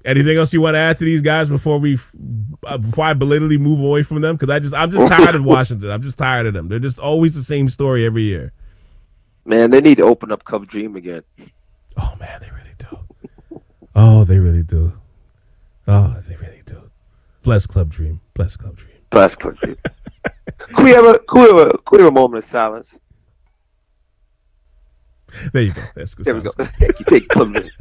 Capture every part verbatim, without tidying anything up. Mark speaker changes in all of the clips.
Speaker 1: Anything else you want to add to these guys before we, uh, before I belatedly move away from them? Because I just, I'm just tired of Washington. I'm just tired of them. They're just always the same story every year.
Speaker 2: Man, they need to open up Club Dream again.
Speaker 1: Oh man, they really do. Oh, they really do. Oh, they really do. Bless Club Dream. Bless Club Dream.
Speaker 2: Bless Club Dream. Could we have a, could we have a, could we have a moment of silence?
Speaker 1: There you go. That's good.
Speaker 2: There we go. You take Club Dream.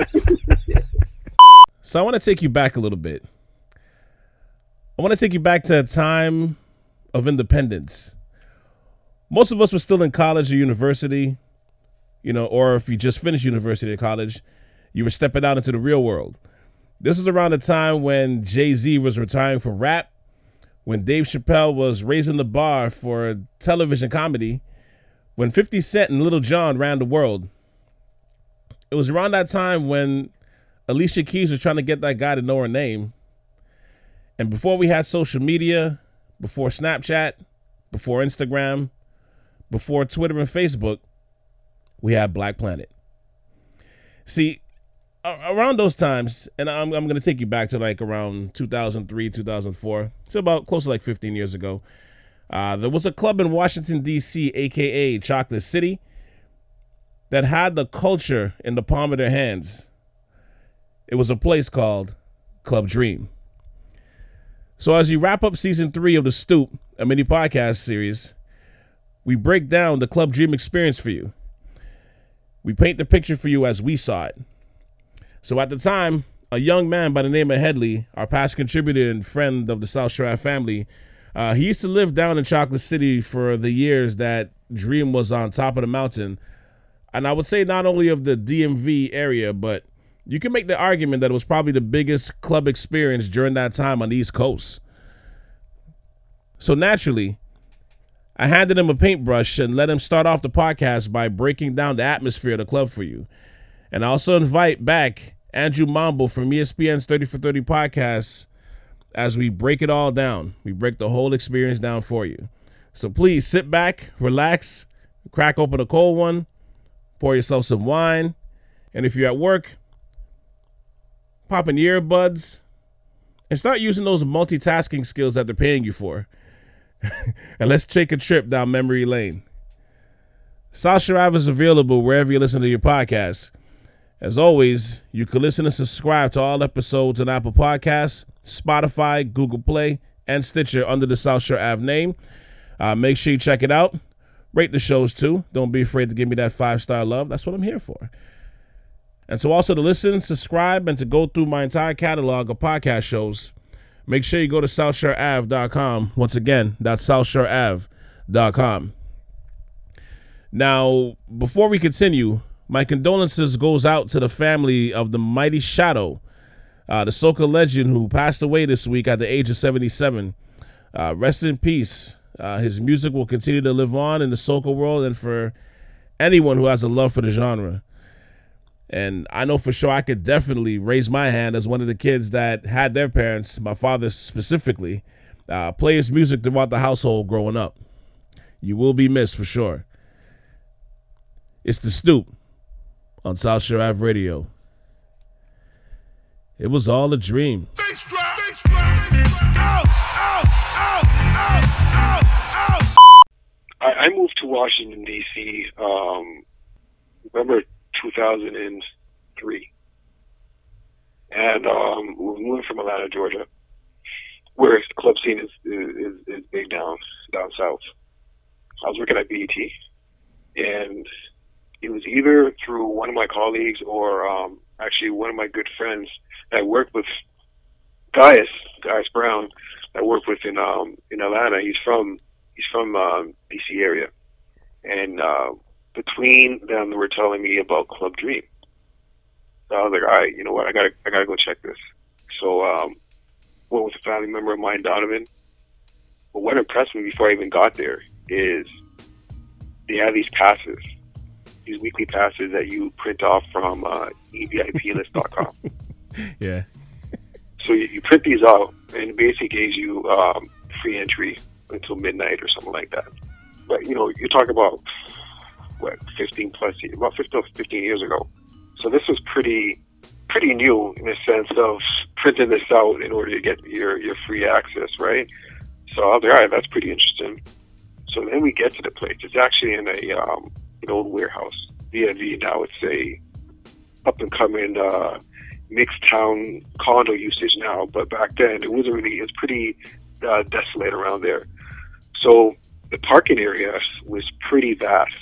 Speaker 1: So I want to take you back a little bit. I want to take you back to a time of independence. Most of us were still in college or university, you know, or if you just finished university or college, you were stepping out into the real world. This was around the time when Jay-Z was retiring from rap, when Dave Chappelle was raising the bar for television comedy, when fifty Cent and Lil Jon ran the world. It was around that time when Alicia Keys was trying to get that guy to know her name. And before we had social media, before Snapchat, before Instagram, before Twitter and Facebook, we had Black Planet. See, around those times, and I'm, I'm going to take you back to like around two thousand three, two thousand four, so about close to like fifteen years ago, uh, there was a club in Washington, D C, a k a. Chocolate City, that had the culture in the palm of their hands. It was a place called Club Dream. So as you wrap up season three of The Stoop, a mini podcast series, we break down the Club Dream experience for you. We paint the picture for you as we saw it. So at the time, a young man by the name of Headley, our past contributor and friend of the South Shore Ave family, uh, he used to live down in Chocolate City for the years that Dream was on top of the mountain. And I would say not only of the D M V area, but you can make the argument that it was probably the biggest club experience during that time on the East Coast. So naturally, I handed him a paintbrush and let him start off the podcast by breaking down the atmosphere of the club for you. And I also invite back Andrew Mambo from E S P N's thirty for thirty podcast as we break it all down. We break the whole experience down for you. So please sit back, relax, crack open a cold one, pour yourself some wine, and if you're at work, pop in earbuds and start using those multitasking skills that they're paying you for. And let's take a trip down memory lane. South Shore Ave is available wherever you listen to your podcasts. As always, you can listen and subscribe to all episodes on Apple Podcasts, Spotify, Google Play, and Stitcher under the South Shore Ave name. Uh, make sure you check it out. Rate the shows too. Don't be afraid to give me that five-star love. That's what I'm here for. And so also to listen, subscribe, and to go through my entire catalog of podcast shows, make sure you go to south shore ave dot com. Once again, that's south shore ave dot com. Now, before we continue, my condolences goes out to the family of the mighty Shadow, uh, the soca legend who passed away this week at the age of seventy-seven. Uh, rest in peace. Uh, his music will continue to live on in the soca world and for anyone who has a love for the genre. And I know for sure I could definitely raise my hand as one of the kids that had their parents, my father specifically, uh, play his music throughout the household growing up. You will be missed for sure. It's The Stoop on South Shore Ave Radio. It was all a dream.
Speaker 3: Bass drop, bass drop, out, out, out, out, out, out.
Speaker 4: I, I moved to Washington, D C, um, November two thousand three. And um, we moved from Atlanta, Georgia, where the club scene is, is, is big down, down south. I was working at B E T, and it was either through one of my colleagues or um, actually one of my good friends that I worked with, Gaius, Gaius Brown, I worked with in um, in Atlanta. He's from he's from um, D C area, and uh, between them, they were telling me about Club Dream. So I was like, all right, you know what? I gotta I gotta go check this. So um, went with a family member of mine, Donovan. But what impressed me before I even got there is they have these passes, these weekly passes that you print off from uh, E V I P list dot com.
Speaker 1: Yeah.
Speaker 4: So you, you print these out, and it basically gives you um, free entry until midnight or something like that. But, you know, you're talking about, what, fifteen plus years, about fifteen, fifteen years ago. So this was pretty pretty new in the sense of printing this out in order to get your, your free access, right? So I was like, all right, that's pretty interesting. So then we get to the place. It's actually in a um, an old warehouse. D M V now it's a up and coming uh, mixed town condo usage now, but back then it wasn't really. It's pretty uh, desolate around there. So the parking area was pretty vast.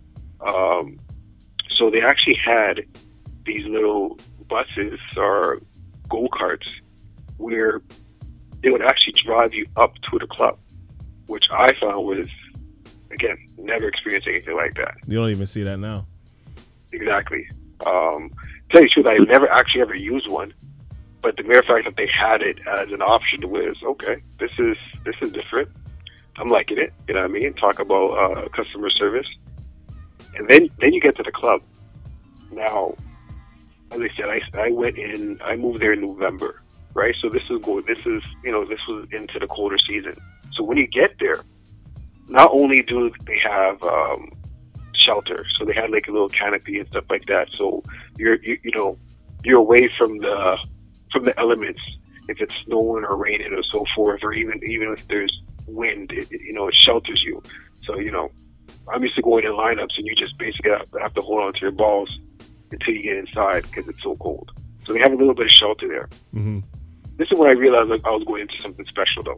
Speaker 4: Um, so they actually had these little buses or go-karts where they would actually drive you up to the club, which I found was, again, never experienced anything like that.
Speaker 1: You don't even see that now.
Speaker 4: Exactly. Um, tell you the truth, I never actually ever used one, but the mere fact that they had it as an option was, okay, this is this is different. I'm liking it. You know what I mean? Talk about uh, customer service. And then, then you get to the club. Now, as I said, I, I went in, I moved there in November, right? So this is good. This is, you know, this was into the colder season. So when you get there, not only do they have um, shelter, so they had like a little canopy and stuff like that. So you're, you, you know, you're away from the from the elements if it's snowing or raining or so forth, or even even if there's wind, it, it, you know, it shelters you. So you know, I'm used to going in lineups and you just basically have, have to hold on to your balls until you get inside because it's so cold. So they have a little bit of shelter there.
Speaker 1: Mm-hmm.
Speaker 4: This is when I realized like, I was going into something special though.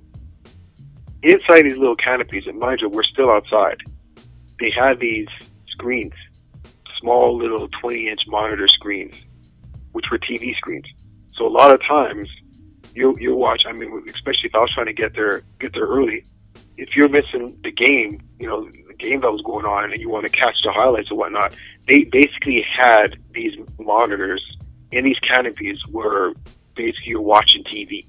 Speaker 4: Inside these little canopies, and mind you, we're still outside. They had these screens, small little twenty inch monitor screens, which were T V screens. So a lot of times you you watch. I mean, especially if I was trying to get there get there early, if you're missing the game, you know, the game that was going on, and you want to catch the highlights and whatnot, they basically had these monitors in these canopies where basically you're watching T V.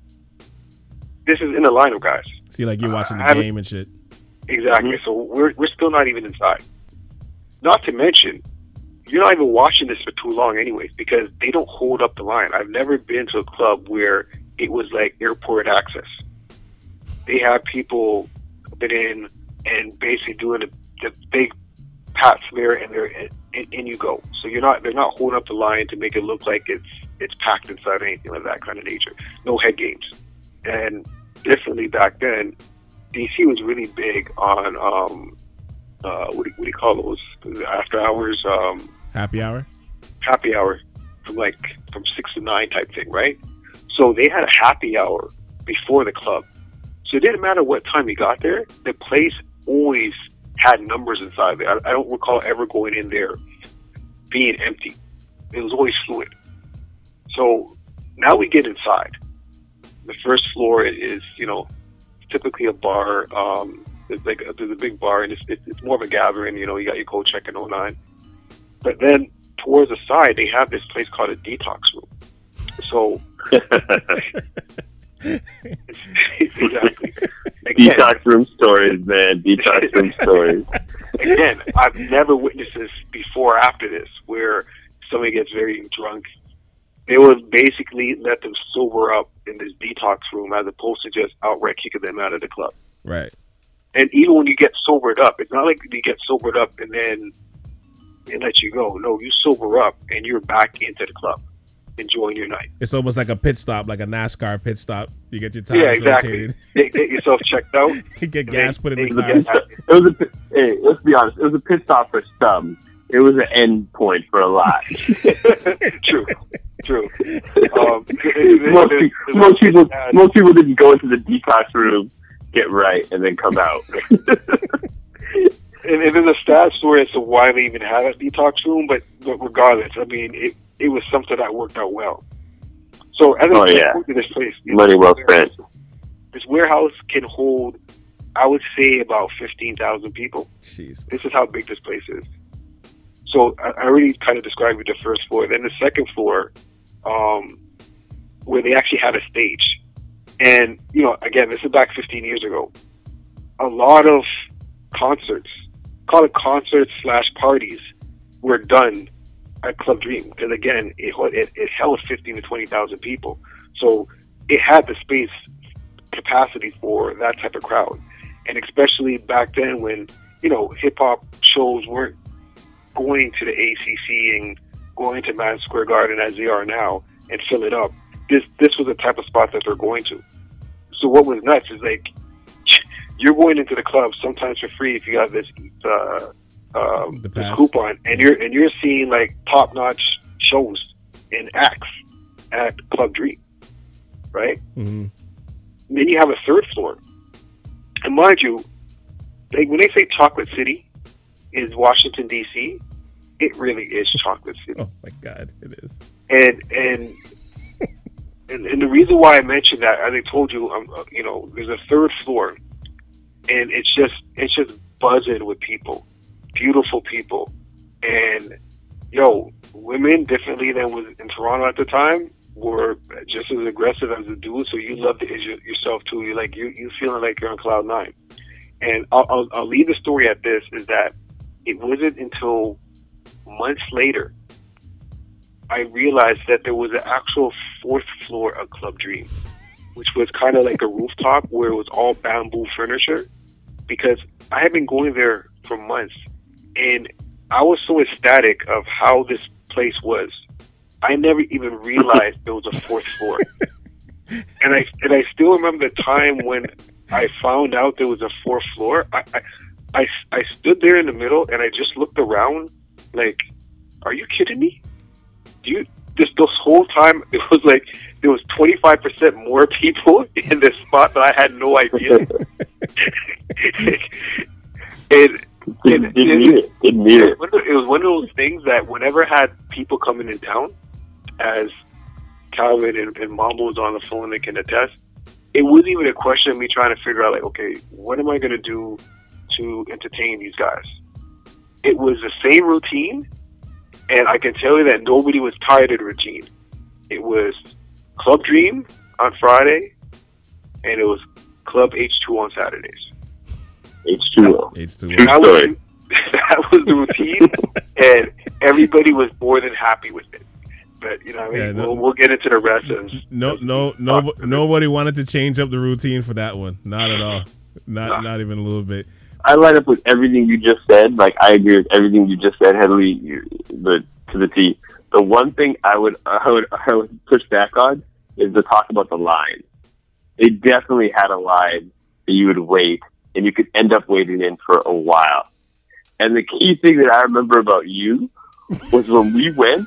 Speaker 4: This is in the lineup, guys.
Speaker 1: See, like you're watching the
Speaker 4: uh,
Speaker 1: game and shit.
Speaker 4: Exactly. Mm-hmm. So we're we're still not even inside. Not to mention, you're not even watching this for too long, anyways, because they don't hold up the line. I've never been to a club where it was like airport access. They have people been in and basically doing the, the big pats there, and they're and, and you go. So you're not they're not holding up the line to make it look like it's it's packed inside or anything of that kind of nature. No head games. And definitely back then, D C was really big on um, uh, what, do, what do you call those after hours? Um,
Speaker 1: happy hour.
Speaker 4: Happy hour, from like from six to nine type thing, right? So they had a happy hour before the club, so it didn't matter what time you got there. The place always had numbers inside there. I, I don't recall ever going in there being empty. It was always fluid. So now we get inside. The first floor is, you know, typically a bar. Um, there's like a, there's a big bar, and it's, it's it's more of a gathering. You know, you got your coat check and oh nine. But then towards the side, they have this place called a detox room. So exactly. Again,
Speaker 2: Detox room stories, man. Detox room stories.
Speaker 4: Again, I've never witnessed this before or after this, where somebody gets very drunk. They would basically let them sober up in this detox room as opposed to just outright kicking them out of the club.
Speaker 1: Right.
Speaker 4: And even when you get sobered up, it's not like you get sobered up and then they let you go. No, you sober up and you're back into the club, enjoying your night.
Speaker 1: It's almost like a pit stop, like a NASCAR pit stop. You get your tires
Speaker 4: yeah, exactly. Get, get yourself checked out.
Speaker 1: You get gas
Speaker 4: then,
Speaker 1: put in
Speaker 2: It
Speaker 1: the
Speaker 2: was,
Speaker 1: car.
Speaker 2: a, it was a hey, let's be honest. It was a pit stop for some. It was an end point for a lot.
Speaker 4: True, true. Um,
Speaker 2: most, pe- most people, most people didn't go into the detox room, get right, and then come out.
Speaker 4: And, and there's a stat story as to why they even had a detox room, but, but regardless, I mean, it, it was something that worked out well. So as
Speaker 2: oh,
Speaker 4: I
Speaker 2: yeah.
Speaker 4: to this place,
Speaker 2: money well spent.
Speaker 4: This warehouse can hold, I would say, about fifteen thousand people.
Speaker 1: Jeez.
Speaker 4: This is how big this place is. So I, I already kind of described the first floor. Then the second floor, um, where they actually had a stage. And, you know, again, this is back fifteen years ago. A lot of concerts, call it concerts slash parties, were done at Club Dream. Because, again, it, it, it held fifteen to twenty thousand people. So it had the space capacity for that type of crowd. And especially back then when, you know, hip-hop shows weren't going to the A C C and going to Madison Square Garden as they are now and fill it up. this this was the type of spot that they're going to. So what was nuts is like you're going into the club sometimes for free if you have this uh, um, this coupon, and you're and you're seeing like top notch shows and acts at Club Dream, right?
Speaker 1: Mm-hmm.
Speaker 4: Then you have a third floor, and mind you, like when they say Chocolate City is Washington D C, it really is Chocolate City.
Speaker 1: Oh my God, it is.
Speaker 4: And and and, and the reason why I mentioned that, as I told you, um, uh, you know, there's a third floor, and it's just it's just buzzing with people, beautiful people, and yo, women differently than was in Toronto at the time were just as aggressive as the dudes. So you love it yourself too. You like you you feeling like you're on cloud nine. And I'll, I'll I'll leave the story at this: is that it wasn't until months later I realized that there was an actual fourth floor of Club Dream, which was kind of like a rooftop where it was all bamboo furniture, because I had been going there for months, and I was so ecstatic of how this place was. I never even realized there was a fourth floor. and I and I still remember the time when I found out there was a fourth floor. I, I, I, I stood there in the middle and I just looked around like, are you kidding me? Do you, this, this whole time, it was like there was twenty-five percent more people in this spot that I had no idea. and,
Speaker 2: Didn't,
Speaker 4: and,
Speaker 2: didn't
Speaker 4: and
Speaker 2: need it. Didn't need it.
Speaker 4: It was one of those things that whenever I had people coming in town, as Calvin and, and Mambo was on the phone, they can attest, it wasn't even a question of me trying to figure out, like, okay, what am I going to do to entertain these guys? It was the same routine, and I can tell you that nobody was tired of the routine. It was Club Dream on Friday, and it was Club H two on Saturdays.
Speaker 2: H two O.
Speaker 1: H two O.
Speaker 2: True
Speaker 4: That was,
Speaker 2: story.
Speaker 4: that was the routine, and everybody was more than happy with it. But, you know what I mean?
Speaker 1: Yeah, no,
Speaker 4: we'll, we'll get into the rest of
Speaker 1: No, no, no, nobody wanted to change up the routine for that one. Not at all. Not,
Speaker 4: Nah.
Speaker 1: not even a little bit.
Speaker 2: I line up with everything you just said. Like, I agree with everything you just said, Headley, you, the, to the T. The one thing I would, I would, I would push back on is to talk about the line. They definitely had a line that you would wait, and you could end up waiting in for a while. And the key thing that I remember about you was when we went,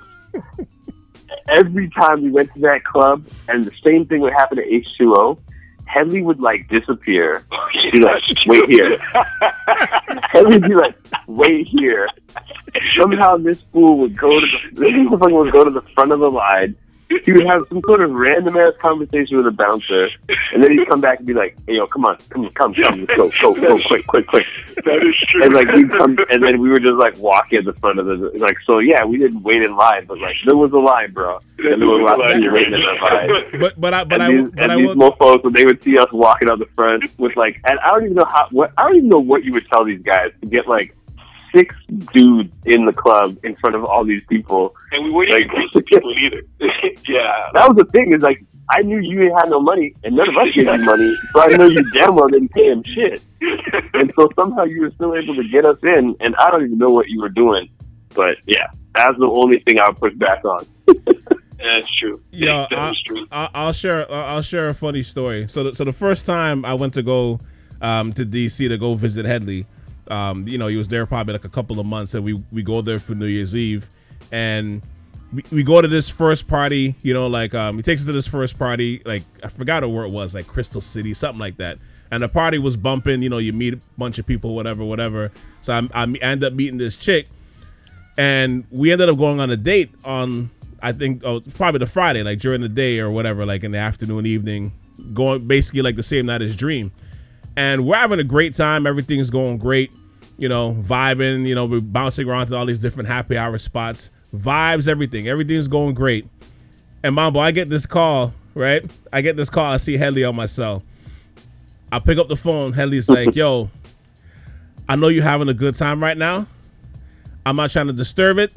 Speaker 2: every time we went to that club, and the same thing would happen to H two O, Headley would, like, disappear. Be like, wait here. Headley would be like, wait here. Somehow this fool would go to the, this motherfucker would go to the front of the line. He would have some sort of random ass conversation with a bouncer, and then he'd come back and be like, "Hey, yo, come on, come, come, come, let's go, go, go, quick, quick, quick."
Speaker 4: That is true.
Speaker 2: And like we come, and then we were just like walking at the front of the like. So yeah, we didn't wait in line, but like there was a line, bro, and there was a lot of people waiting in the line.
Speaker 1: But but I but
Speaker 2: and
Speaker 1: I
Speaker 2: these,
Speaker 1: but
Speaker 2: and
Speaker 1: I
Speaker 2: these
Speaker 1: will.
Speaker 2: mofos, when they would see us walking out the front with like, and I don't even know how. What I don't even know what you would tell these guys to get like six dudes in the club in front of all these people.
Speaker 4: And we weren't
Speaker 2: Like-
Speaker 4: even close to people either. Yeah.
Speaker 2: That was the thing, is like, I knew you didn't have no money, and none of us gave you money, so I know you damn well didn't pay him shit. And so somehow you were still able to get us in, and I don't even know what you were doing. But yeah, that's the only thing I would push back on.
Speaker 4: That's true.
Speaker 1: Yeah,
Speaker 4: that
Speaker 1: I,
Speaker 4: is true.
Speaker 1: I, I'll share. I'll share a funny story. So, the, so the first time I went to go um, to D C to go visit Headley, um, you know, he was there probably like a couple of months, and we we go there for New Year's Eve, and we, we go to this first party. You know, like um, he takes us to this first party. Like I forgot where it was, like Crystal City, something like that. And the party was bumping. You know, you meet a bunch of people, whatever, whatever. So I, I end up meeting this chick, and we ended up going on a date on, I think, oh, probably the Friday, like during the day or whatever, like in the afternoon, evening, going basically like the same night as Dream. And we're having a great time. Everything's going great, you know, vibing, you know, we're bouncing around to all these different happy hour spots, vibes, everything. Everything's going great. And Mambo, I get this call, right? I get this call. I see Headley on my cell. I pick up the phone. Headley's like, yo, I know you're having a good time right now. I'm not trying to disturb it.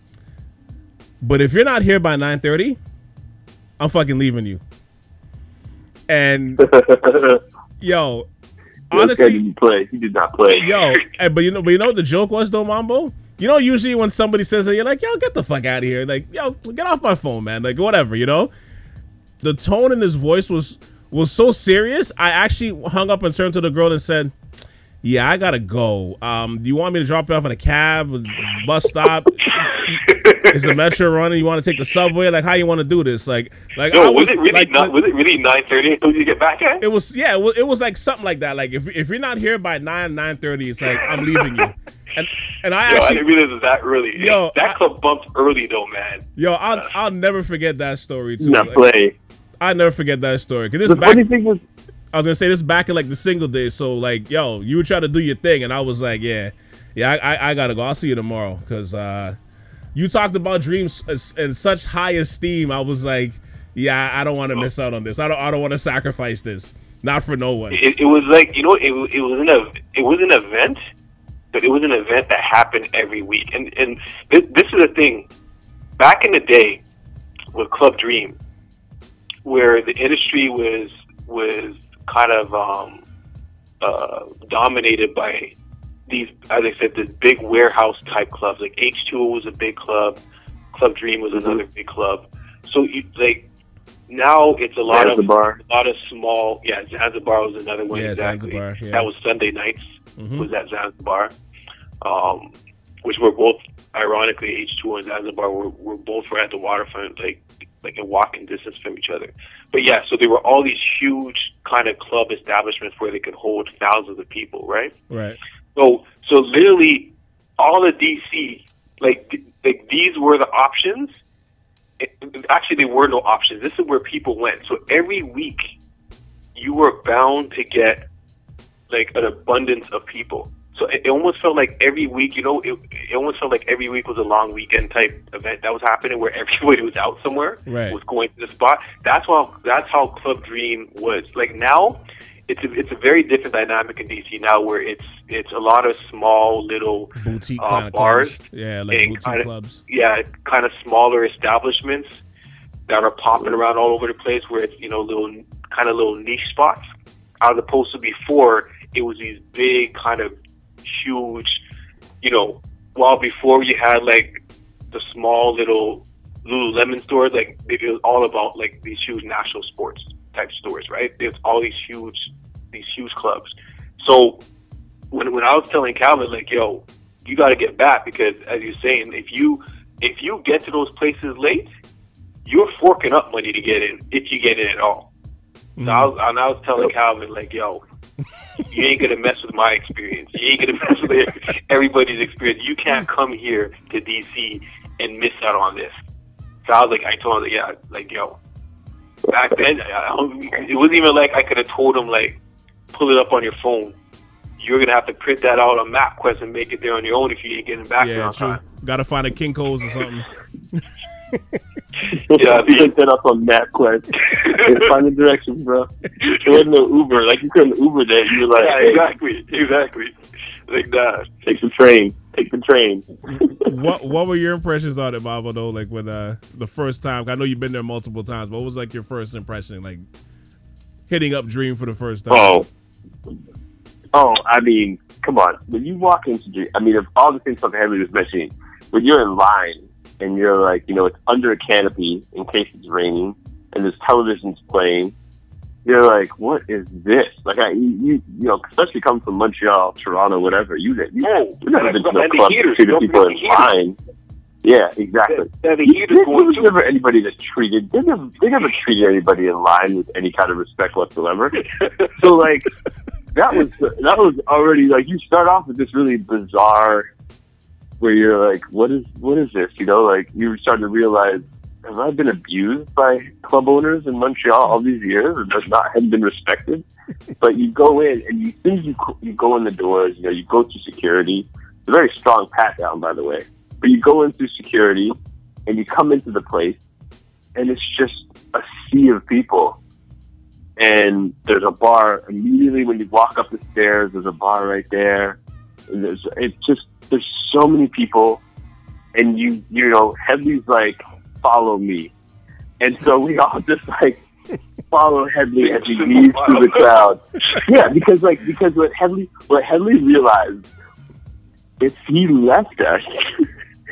Speaker 1: But if you're not here by nine thirty, I'm fucking leaving you. And yo, honestly,
Speaker 2: he didn't play. He did not play.
Speaker 1: yo, and, but you know, but you know what the joke was though, Mambo? You know, usually when somebody says that, you're like, yo, get the fuck out of here. Like, yo, get off my phone, man. Like, whatever, you know? the tone in his voice was was so serious. I actually hung up and turned to the girl and said, "Yeah, I gotta go. Um, do you want me to drop you off in a cab, bus stop? Is the metro running? You want to take the subway? Like, how you want to do this? Like, like,
Speaker 4: No,
Speaker 1: I
Speaker 4: was, it really
Speaker 1: like,
Speaker 4: not? Was it really nine thirty until you get back at?
Speaker 1: It was, yeah, it was, it was like something like that. Like, if if you're not here by nine nine thirty, it's like I'm leaving you. And and I
Speaker 4: Yo,
Speaker 1: actually,
Speaker 4: I didn't realize it was that early.
Speaker 1: Yo,
Speaker 4: that
Speaker 1: I-
Speaker 4: club bumped early though, man.
Speaker 1: yo, I'll I'll never forget that story too.
Speaker 2: Not
Speaker 1: Like,
Speaker 2: play.
Speaker 1: I never forget that story. Cause this
Speaker 2: The
Speaker 1: back,
Speaker 2: funny thing was,
Speaker 1: I was gonna say this back in like the single days. So like, yo, you were trying to do your thing, and I was like, yeah, yeah, I I, I gotta go. I'll see you tomorrow. Cause uh, you talked about dreams as- in such high esteem. I was like, yeah, I don't want to miss out on this. I don't I don't want to sacrifice this. Not for no one.
Speaker 4: It, it was like, you know, it, it was an ev- it was an event, but it was an event that happened every week. And and this, this is the thing. Back in the day with Club Dream, where the industry was was kind of um, uh, dominated by these, as I said, this big warehouse type clubs. Like H two O was a big club, Club Dream was another big club. So you like now it's a lot
Speaker 2: Zanzibar.
Speaker 4: of a lot of small. Yeah, Zanzibar was another one.
Speaker 1: Yeah,
Speaker 4: exactly.
Speaker 1: Zanzibar, yeah.
Speaker 4: That was Sunday nights.
Speaker 1: Mhm.
Speaker 4: Was at Zanzibar, um, which were both ironically H two O and Zanzibar were, were both right at the waterfront, like like in walking distance from each other. But yeah, so there were all these huge kind of club establishments where they could hold thousands of people, right?
Speaker 1: Right.
Speaker 4: So, so literally, all of D C, like, th- like these were the options. It, actually, there were no options. This is where people went. So every week, you were bound to get like an abundance of people. So it, it almost felt like every week, you know, it, it almost felt like every week was a long weekend type event that was happening, where everybody was out somewhere,
Speaker 1: Right.
Speaker 4: was going to the spot. That's how that's how Club Dream was. Like now, it's a, it's a very different dynamic in D C now, where it's it's a lot of small little
Speaker 1: Boutique
Speaker 4: uh,
Speaker 1: kind of
Speaker 4: bars,
Speaker 1: clubs. Yeah, like
Speaker 4: and
Speaker 1: boutique
Speaker 4: kinda-
Speaker 1: clubs.
Speaker 4: yeah, kind of smaller establishments that are popping around all over the place, where it's, you know, little kind of little niche spots, as opposed to before it was these big kind of huge, you know, while before you had like the small little Lululemon stores, like it was all about like these huge national sports type stores, right? There's all these huge, these huge clubs. So when when I was telling Calvin, like, yo, you got to get back, because as you're saying, if you if you get to those places late, you're forking up money to get in, if you get in at all.
Speaker 1: Mm-hmm.
Speaker 4: So I was, and I was telling Calvin, like, yo, you ain't gonna mess with my experience. You ain't gonna mess with everybody's experience. You can't come here to D C and miss out on this. So I was like, I told him, yeah, like, yo. Back then, I don't, it wasn't even like I could have told him, like, pull it up on your phone. You're gonna have to print that out on MapQuest and make it there on your own if you ain't getting back there
Speaker 1: Yeah,
Speaker 4: on
Speaker 1: true.
Speaker 4: time.
Speaker 1: Got to find a Kinko's or something.
Speaker 4: Yeah, I mean-
Speaker 2: pick that up on MapQuest. And find the directions, bro. There wasn't no Uber. Like, you couldn't Uber there. You were like,
Speaker 4: Yeah,
Speaker 2: hey,
Speaker 4: exactly, exactly. Like that.
Speaker 2: take the train. Take the train.
Speaker 1: what What were your impressions on it, Babo? Though, like when uh, the first time, I know you've been there multiple times. What was like your first impression, like hitting up Dream for the first time?
Speaker 2: Oh. Oh, I mean, come on. When you walk into Dream, I mean, of all the things Papa Henry was mentioning, when you're in line and you're like, you know, it's under a canopy in case it's raining, and there's televisions playing, you're like, what is this? Like, I, you, you, you know, especially coming from Montreal, Toronto, whatever, you, you,
Speaker 4: Oh,
Speaker 2: you've never been to no
Speaker 4: and the
Speaker 2: club
Speaker 4: heaters,
Speaker 2: treated
Speaker 4: don't
Speaker 2: people in
Speaker 4: forget the heaters.
Speaker 2: line. Yeah, exactly.
Speaker 4: Yeah, the
Speaker 2: There
Speaker 4: heaters
Speaker 2: there
Speaker 4: going
Speaker 2: was
Speaker 4: too.
Speaker 2: never anybody that treated, they never, they never treated anybody in line with any kind of respect whatsoever. So, like, that was, that was already, like, you start off with this really bizarre, where you're like, what is, what is this? You know, like, you start to realize, have I been abused by club owners in Montreal all these years and just not have been respected? But you go in and you think you, you go in the doors, you know, you go through security. It's a very strong pat down, by the way. But you go in through security and you come into the place and it's just a sea of people. And there's a bar immediately when you walk up the stairs, there's a bar right there. And there's, it's just, there's so many people. And you, you know, Headley's like, follow me. And so we all just like follow Headley as he weaves through the crowd. Yeah, because like, because what Headley, what Headley realized, if he left us,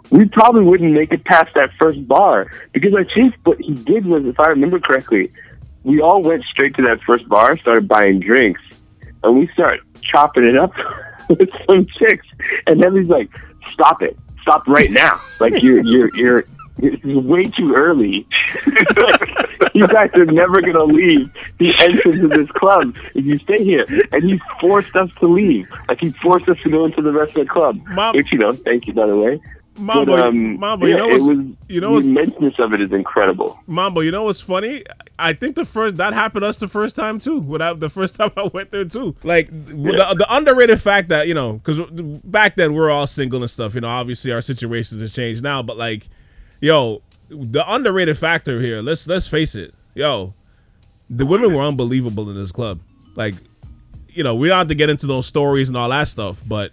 Speaker 2: we probably wouldn't make it past that first bar. Because I think what he did was, if I remember correctly, we all went straight to that first bar, started buying drinks, and we start chopping it up with some chicks. And then he's like, "Stop it! Stop right now! Like you're you're you're it's way too early. You guys are never gonna leave the entrance of this club if you stay here." And he forced us to leave. Like he forced us to go into the rest of the club.
Speaker 1: Mom,
Speaker 2: which, you know, thank you by the way.
Speaker 1: Mambo,
Speaker 2: but, um,
Speaker 1: Mambo,
Speaker 2: yeah,
Speaker 1: you know
Speaker 2: it
Speaker 1: what's,
Speaker 2: was,
Speaker 1: you know
Speaker 2: the
Speaker 1: what's,
Speaker 2: immenseness of it is incredible.
Speaker 1: Mambo, you know what's funny? I think the first that happened to us the first time too. Without the first time I went there too. Like yeah. the, the underrated fact that, you know, because back then we were all single and stuff. You know, obviously our situations have changed now, but like, yo, the underrated factor here. Let's let's face it, yo, the women were unbelievable in this club. Like, you know, we don't have to get into those stories and all that stuff, but.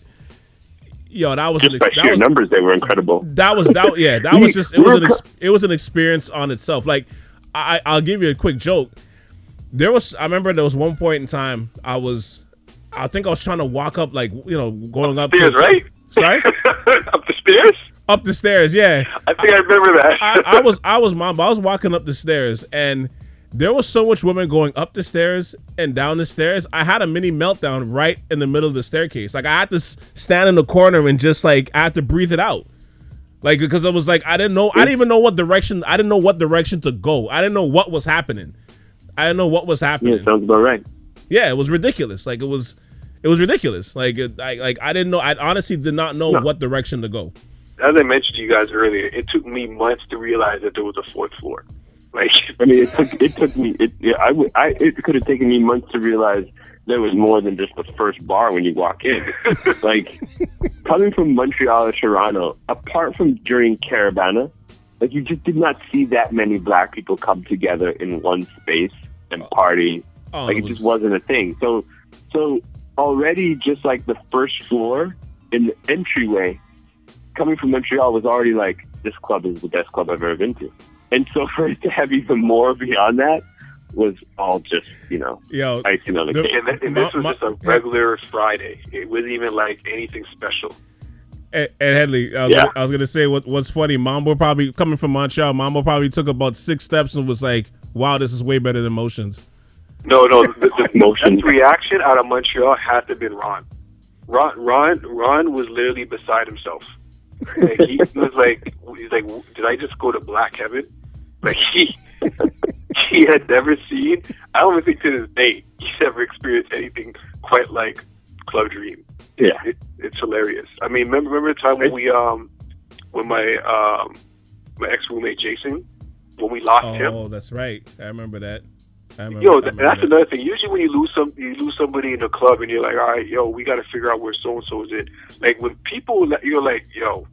Speaker 1: Yo, that was
Speaker 2: just
Speaker 1: an
Speaker 2: by
Speaker 1: ex-
Speaker 2: sheer
Speaker 1: that was,
Speaker 2: numbers, they were incredible.
Speaker 1: That was that. Yeah, that was just it was an ex- it was an experience on itself. Like, I I'll give you a quick joke. There was I remember there was one point in time I was I think I was trying to walk up like you know going
Speaker 4: up
Speaker 1: up
Speaker 4: stairs,
Speaker 1: to,
Speaker 4: right?
Speaker 1: Sorry,
Speaker 4: up the stairs.
Speaker 1: Up the stairs, yeah.
Speaker 4: I think I remember that.
Speaker 1: I, I was I was mom. I was walking up the stairs and. There was so much women going up the stairs and down the stairs. I had a mini meltdown right in the middle of the staircase. Like I had to stand in the corner and just like I had to breathe it out. Like because I was like I didn't know I didn't even know what direction I didn't know what direction to go. I didn't know what was happening. I didn't know what was happening.
Speaker 2: Yeah, sounds about right.
Speaker 1: Yeah, it was ridiculous. Like it was it was ridiculous. Like it, I like I didn't know I honestly did not know
Speaker 2: no.
Speaker 1: what direction to go.
Speaker 4: As I mentioned to you guys earlier, it took me months to realize that there was a fourth floor. Like,
Speaker 2: I mean, it took it took me. It, yeah, I, would, I it could have taken me months to realize there was more than just the first bar when you walk in. Like coming from Montreal or Toronto, apart from during Caravana, like you just did not see that many black people come together in one space and party.
Speaker 1: Oh,
Speaker 2: like
Speaker 1: it
Speaker 2: it
Speaker 1: was...
Speaker 2: just wasn't a thing. So, so already just like the first floor in the entryway, coming from Montreal was already like this club is the best club I've ever been to. And so for it to have even more beyond that was all just, you know,
Speaker 1: Yo,
Speaker 2: icing on the cake.
Speaker 4: And, and this was just a regular Friday. It wasn't even like anything special.
Speaker 1: And, and Headley, I was,
Speaker 2: yeah.
Speaker 1: gonna, I was gonna say what, what's funny. Mambo probably coming from Montreal. Mambo probably took about six steps and was like, "Wow, this is way better than Motions."
Speaker 4: No, no, the, the Motions reaction out of Montreal had to have been Ron. Ron, Ron, Ron was literally beside himself. Like, he was like, he's like, did I just go to black heaven? Like he, he had never seen. I don't even think to this day he's ever experienced anything quite like Club Dream.
Speaker 2: Yeah,
Speaker 4: it, it's hilarious. I mean, remember, remember the time when we, um, when my, um, my ex roommate Jason, when we lost
Speaker 1: oh,
Speaker 4: him.
Speaker 1: Oh, that's right. I remember that. I remember,
Speaker 4: yo,
Speaker 1: I remember
Speaker 4: that's
Speaker 1: that.
Speaker 4: another thing. Usually, when you lose some, you lose somebody in the club, and you're like, all right, yo, we got to figure out where so and so is at. Like when people, you're like, yo,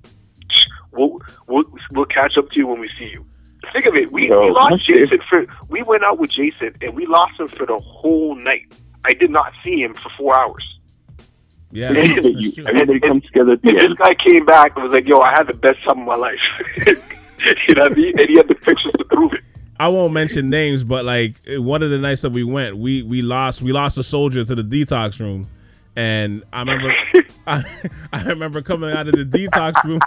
Speaker 4: we'll we'll we'll catch up to you when we see you. Think of it. We,
Speaker 2: no,
Speaker 4: we lost Jason for. We went out with Jason, and we lost him for the whole night. I did not see him for four hours.
Speaker 1: Yeah,
Speaker 2: and, you, everybody comes together.
Speaker 4: And this guy came back and was like, "Yo, I had the best time of my life." You know what I mean? And he had the pictures to prove it.
Speaker 1: I won't mention names, but like one of the nights that we went, we we lost we lost a soldier to the detox room, and I remember I, I remember coming out of the detox room.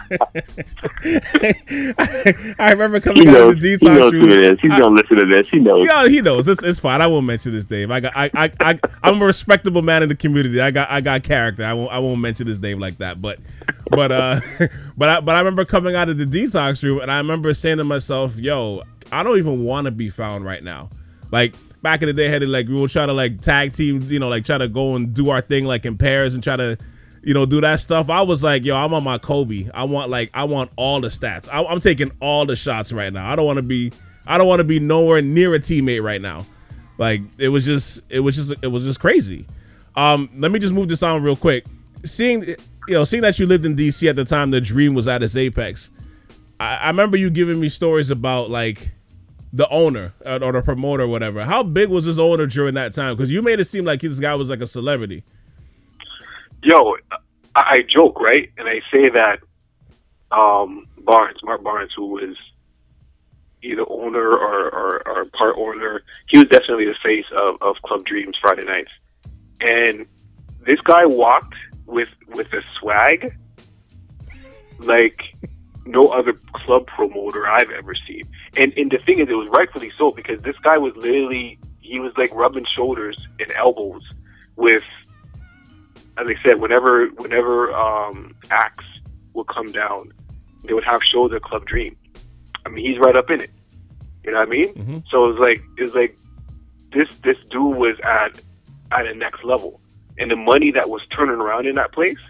Speaker 1: I, I remember coming
Speaker 2: he
Speaker 1: out
Speaker 2: knows,
Speaker 1: of the detox
Speaker 2: he knows
Speaker 1: room.
Speaker 2: Who it is. He's
Speaker 1: I,
Speaker 2: gonna listen to this. He knows.
Speaker 1: Yeah, he knows. It's, it's fine. I won't mention his name. I got I, I I I'm a respectable man in the community. I got I got character. I won't I won't mention his name like that. But but uh but I but I remember coming out of the detox room, and I remember saying to myself, "Yo, I don't even want to be found right now." Like back in the day, had to like we were trying to like tag team, you know, like try to go and do our thing like in pairs and try to, you know, do that stuff. I was like, yo, I'm on my Kobe. I want like I want all the stats. I, I'm taking all the shots right now. I don't want to be I don't want to be nowhere near a teammate right now. Like it was just it was just it was just crazy. Um, let me just move this on real quick. Seeing you know seeing that you lived in D C at the time the Dream was at its apex. I, I remember you giving me stories about like the owner or the promoter or whatever. How big was this owner during that time? Because you made it seem like this guy was like a celebrity.
Speaker 4: Yo, I, I joke, right? And I say that um, Barnes, Mark Barnes, who was either owner or, or, or part owner, he was definitely the face of, of Club Dreams Friday nights. And this guy walked with with a swag like no other club promoter I've ever seen. And and the thing is, it was rightfully so, because this guy was literally, he was like rubbing shoulders and elbows with, as I said, whenever whenever um, acts would come down, they would have shows at Club Dream. I mean, he's right up in it. You know what I mean?
Speaker 1: Mm-hmm.
Speaker 4: So it was like it was like this this dude was at at a next level, and the money that was turning around in that place.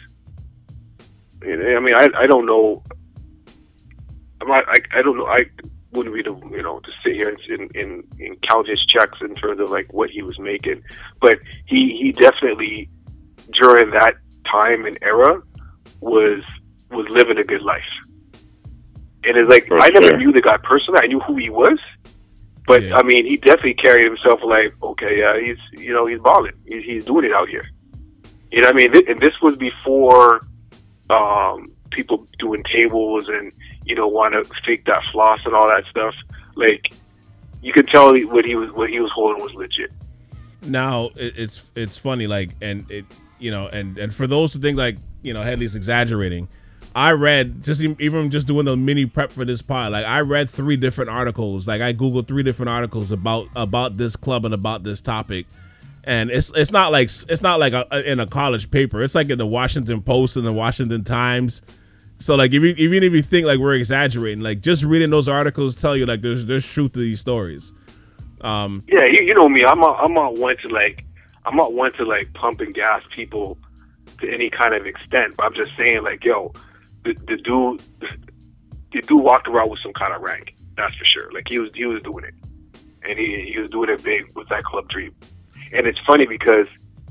Speaker 4: I mean, I I don't know. I'm not, I I don't know. I wouldn't be the you know to sit here and, and and count his checks in terms of like what he was making, but he he definitely during that time and era was was living a good life. And it's like,
Speaker 2: For
Speaker 4: I never
Speaker 2: sure.
Speaker 4: knew the guy personally. I knew who he was, but
Speaker 1: Yeah.
Speaker 4: I mean, he definitely carried himself like, okay, yeah, he's you know he's balling. He's he's doing it out here. You know what I mean? And this was before um, people doing tables and you know want to fake that floss and all that stuff. Like you could tell what he was what he was holding was legit.
Speaker 1: Now it, it's it's funny, like, and it you know, and and for those who think like you know Headley's exaggerating, I read just e- even just doing the mini prep for this pod. Like I read three different articles. Like I googled three different articles about about this club and about this topic, and it's it's not like it's not like a, in a college paper. It's like in the Washington Post and the Washington Times. So like if you, even if you think like we're exaggerating, like just reading those articles tell you like there's there's truth to these stories. Um,
Speaker 4: Yeah, you, you know me. I'm not, I'm not one to like I'm not one to like pump and gas people to any kind of extent. But I'm just saying like, yo, the, the dude the dude walked around with some kind of rank. That's for sure. Like he was he was doing it, and he he was doing it big with that Club Dream. And it's funny because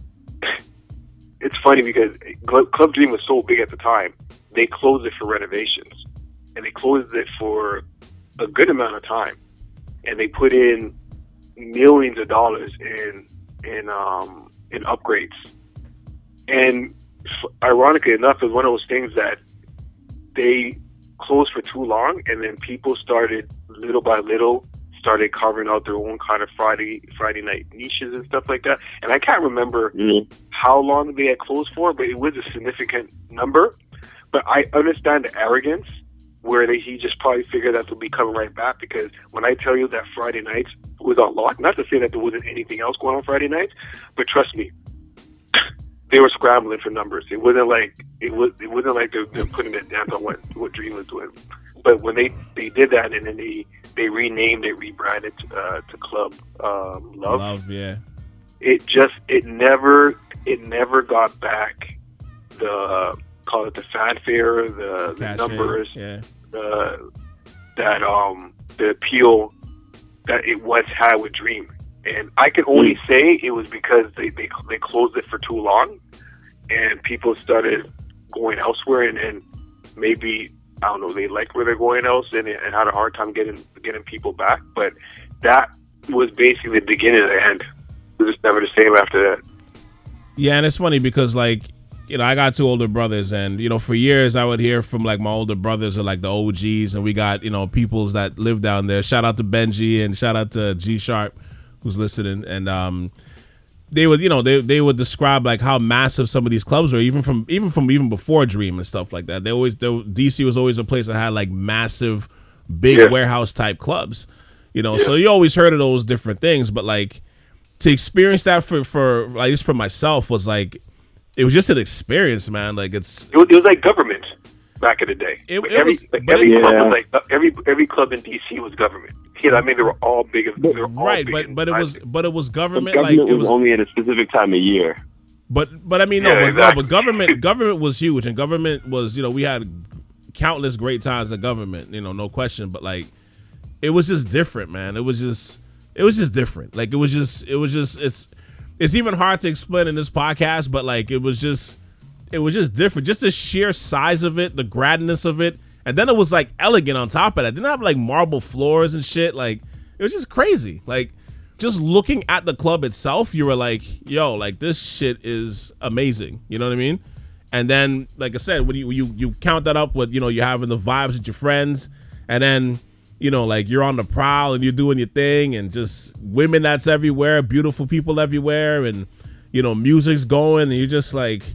Speaker 4: it's funny because Club Club Dream was so big at the time. They closed it for renovations, and they closed it for a good amount of time, and they put in millions of dollars in in um, in upgrades. And f- ironically enough, it was one of those things that they closed for too long, and then people started little by little started carving out their own kind of Friday Friday night niches and stuff like that. And I can't remember
Speaker 2: Mm-hmm.
Speaker 4: how long they had closed for, but it was a significant number. But I understand the arrogance where they, he just probably figured that they'll be coming right back, because when I tell you that Friday nights was unlocked, not to say that there wasn't anything else going on Friday nights, but trust me, they were scrambling for numbers. It wasn't like it was. It wasn't like they're, they're putting it down on what what Dream was doing. But when they, they did that, and then they they renamed it, rebranded uh, to Club um, Love.
Speaker 1: love, yeah.
Speaker 4: It just it never it never got back the call it the fanfare, the, the
Speaker 1: Cachet,
Speaker 4: numbers,
Speaker 1: yeah.
Speaker 4: the that um the appeal that it once had with Dream. And I can only say it was because they, they they closed it for too long, and people started going elsewhere, and, and maybe I don't know, they liked where they're going else, and, and had a hard time getting getting people back. But that was basically the beginning of the end. It was just never the same after that.
Speaker 1: Yeah, and it's funny because, like, you know, I got two older brothers, and, you know, for years I would hear from, like, my older brothers or, like, the O Gs, and we got, you know, peoples that live down there. Shout out to Benji and shout out to G Sharp, who's listening. And um, they would, you know, they they would describe, like, how massive some of these clubs were, even from even from even before Dream and stuff like that. They always, they, D C was always a place that had, like, massive, big
Speaker 4: Yeah.
Speaker 1: warehouse-type clubs, you know.
Speaker 4: Yeah.
Speaker 1: So you always heard of those different things, but, like, to experience that for, for at least for myself was like, it was just an experience, man. Like it's,
Speaker 4: It was, it was like government back in the day.
Speaker 1: It-
Speaker 4: Like
Speaker 1: it
Speaker 4: every
Speaker 1: was-
Speaker 4: like
Speaker 1: but
Speaker 4: every
Speaker 2: it-
Speaker 4: club
Speaker 2: Yeah.
Speaker 4: was like uh, every every club in D C was government. You know, I mean, they were all big. They were all
Speaker 1: right,
Speaker 4: big
Speaker 1: but
Speaker 4: in
Speaker 1: but it was
Speaker 4: size.
Speaker 1: but it was
Speaker 2: The
Speaker 1: government,
Speaker 2: government
Speaker 1: like it
Speaker 2: was
Speaker 1: was,
Speaker 2: only at a specific time of year.
Speaker 1: but but I mean no,
Speaker 4: Yeah,
Speaker 1: but,
Speaker 4: exactly.
Speaker 1: no, but government government was huge, and government was, you know, we had countless great times at government, you know, no question. But like, it was just different, man. It was just it was just different. Like it was just it was just it's it's even hard to explain in this podcast, but like it was just it was just different. Just the sheer size of it, the grandness of it, and then it was like elegant on top of that. It didn't have like marble floors and shit. Like it was just crazy. Like just looking at the club itself, you were like, yo, like this shit is amazing. You know what I mean? And then, like I said, when you you you count that up with, you know, you're having the vibes with your friends, and then, you know, like you're on the prowl and you're doing your thing, and just women that's everywhere, beautiful people everywhere, and, you know, music's going, and you're just like,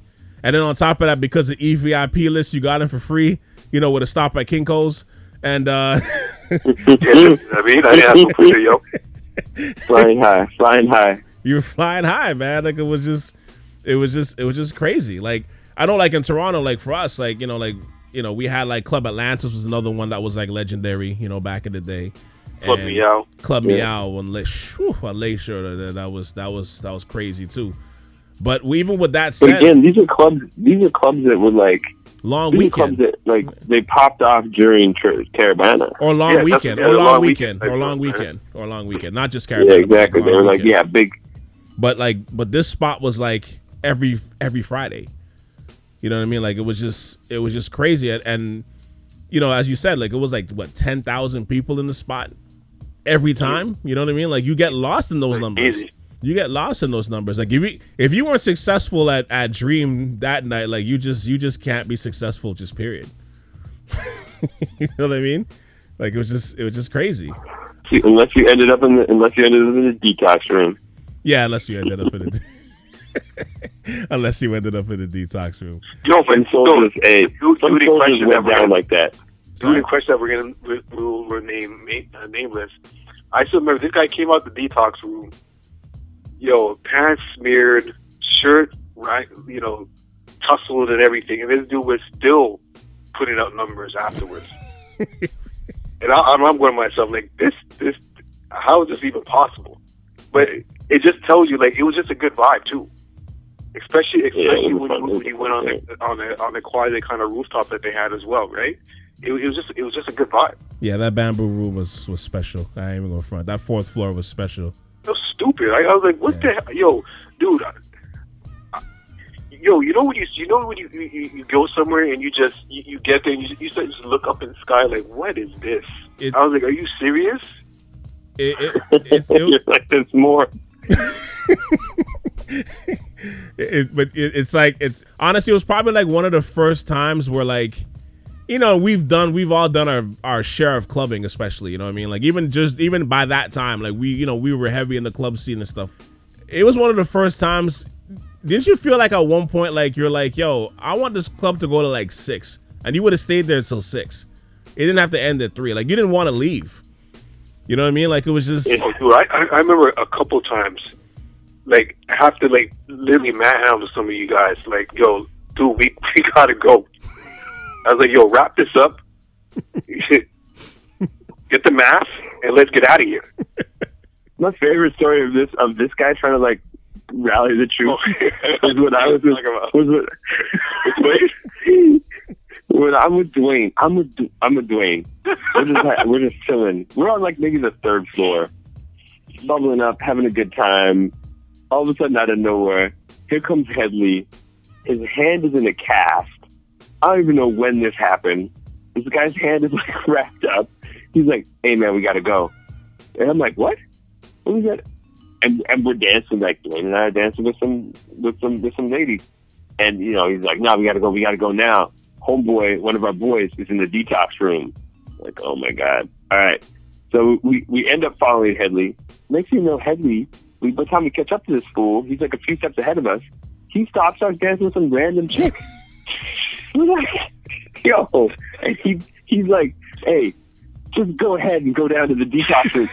Speaker 1: And then on top of that, because of E V I P list, you got in for free, you know, with a stop at Kinko's. And, uh,
Speaker 4: yeah, I mean, I didn't have to put it, yo.
Speaker 2: Flying high, flying high.
Speaker 1: you were flying high, man. Like, it was just, it was just, it was just crazy. Like, I know, like, in Toronto, like, for us, like, you know, like, you know, we had, like, Club Atlantis was another one that was, like, legendary, you know, back in the day.
Speaker 4: Club
Speaker 1: And
Speaker 4: Meow.
Speaker 1: Club
Speaker 2: Yeah.
Speaker 1: Meow on Lake, whew, on Lakeshore, that, that was, that was, that was crazy, too. But we, even with that
Speaker 2: But
Speaker 1: said,
Speaker 2: again, these are clubs. These are clubs that were like
Speaker 1: long
Speaker 2: these are clubs
Speaker 1: weekend.
Speaker 2: that like they popped off during Ter- Caravana.
Speaker 1: Or long
Speaker 4: Yeah, that's-
Speaker 1: weekend,
Speaker 4: yeah,
Speaker 1: or
Speaker 4: the
Speaker 1: long
Speaker 4: long
Speaker 1: weekend,
Speaker 4: weekend
Speaker 1: or long
Speaker 4: type of,
Speaker 1: weekend, or long weekend. Not just
Speaker 2: Yeah,
Speaker 1: Caribbean.
Speaker 2: exactly. They were like, yeah, big.
Speaker 1: But like, but this spot was like every every Friday. You know what I mean? Like it was just it was just crazy. And, and you know, as you said, like it was like what ten thousand people in the spot every time. You know what I mean? Like you get lost in those
Speaker 4: Like,
Speaker 1: numbers.
Speaker 4: easy.
Speaker 1: You get lost in those numbers. Like if you if you weren't successful at, at Dream that night, like you just you just can't be successful. Just period. You know what I mean? Like it was just it was just crazy.
Speaker 2: See, unless you ended up in the unless you ended up in the detox room.
Speaker 1: Yeah, unless you ended up in the unless you ended up in the detox room.
Speaker 4: Yo, but
Speaker 2: Some
Speaker 4: no,
Speaker 2: soldiers, hey,
Speaker 4: do,
Speaker 2: some
Speaker 4: do the
Speaker 2: soldiers
Speaker 4: question that
Speaker 2: went
Speaker 4: we're
Speaker 2: down
Speaker 4: gonna,
Speaker 2: like that.
Speaker 4: do the question that we're gonna we, we'll rename ma- uh, nameless. I still remember this guy came out the detox room. Yo, pants smeared, shirt right, you know, tussled and everything, and this dude was still putting out numbers afterwards. And I, I'm, I'm going to myself like, this, this, how is this even possible? But it, it just tells you, like, it was just a good vibe too. Especially,
Speaker 2: Yeah,
Speaker 4: especially
Speaker 2: it was
Speaker 4: when,
Speaker 2: fun.
Speaker 4: when you went on the on the on the quasi kind of rooftop that they had as well, right? It, it was just it was just a good vibe.
Speaker 1: Yeah, that bamboo room was, was special. I ain't even gonna front. That fourth floor was special.
Speaker 4: It was stupid. I, I was like, what
Speaker 1: Yeah.
Speaker 4: the hell? Yo, dude. I, I, yo, you know when you you know when you, you, you go somewhere and you just you, you get there and you, you start to just look up in the sky like, what is this?
Speaker 1: It-
Speaker 4: I was like, are you serious?
Speaker 1: It, it, it, it,
Speaker 2: You're like, there's more.
Speaker 1: it, but it, it's like it's honestly, it was probably like one of the first times where like, you know, we've done we've all done our our share of clubbing, especially, you know what I mean? Like even just even by that time, like we you know we were heavy in the club scene and stuff. It was one of the first times. Didn't you feel like at one point like you're like, yo, I want this club to go to like six, and you would have stayed there till six. It didn't have to end at three. Like you didn't want to leave. You know what I mean? Like it was just.
Speaker 4: Oh, dude, I, I I remember a couple times, like have to like literally manhandle some of you guys. Like, yo, dude, we we gotta go. I was like, yo, wrap this up, get the mask, and let's get out of here.
Speaker 2: My favorite story of this of this guy trying to like rally the troops was when I was with, was with, wait, when I'm with Dwayne. I'm with I'm with Dwayne. We're just ha- we're just chilling. We're on like maybe the third floor, bubbling up, having a good time. All of a sudden, out of nowhere, here comes Headley. His hand is in a cast. I don't even know when this happened. This guy's hand is like wrapped up. He's like, "Hey man, we gotta go." And I'm like, "What? What was that?" And and we're dancing, like Dwayne and I are dancing with some with some with some ladies. And you know, he's like, "No, we gotta go. We gotta go now." Homeboy, one of our boys, is in the detox room. Like, oh my god! All right, so we we end up following Headley. Next thing you know, Headley. We by the time we catch up to this fool, he's like a few steps ahead of us. He stops, starts dancing with some random chick. We're like, yo, and he he's like, hey, just go ahead and go down to the detox room.